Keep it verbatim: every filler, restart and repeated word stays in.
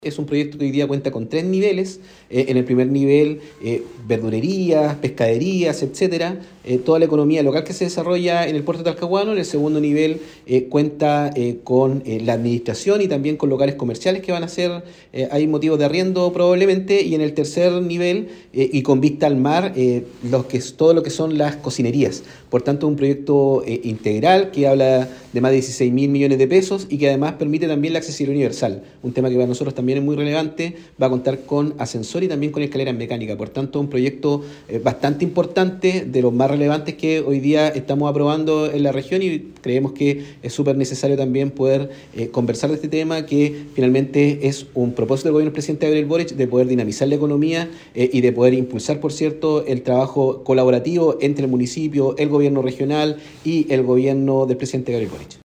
Es un proyecto que hoy día cuenta con tres niveles. Eh, en el primer nivel, eh, verdurerías, pescaderías, etcétera. Eh, toda la economía local que se desarrolla en el puerto de Talcahuano. En el segundo nivel eh, cuenta eh, con eh, la administración y también con locales comerciales que van a ser, eh, hay motivos de arriendo probablemente. Y en el tercer nivel, eh, y con vista al mar, eh, los que es, todo lo que son las cocinerías. Por tanto, un proyecto eh, integral que habla de más de dieciséis mil millones de pesos y que además permite también la accesibilidad universal. Un tema que para nosotros también es muy relevante, va a contar con ascensor y también con escaleras mecánicas. Por tanto, un proyecto eh, bastante importante, de los más relevantes que hoy día estamos aprobando en la región, y creemos que es súper necesario también poder eh, conversar de este tema, que finalmente es un propósito del gobierno del presidente Gabriel Boric de poder dinamizar la economía eh, y de poder impulsar, por cierto, el trabajo colaborativo entre el municipio, el gobierno regional y el gobierno del presidente Gabriel Boric.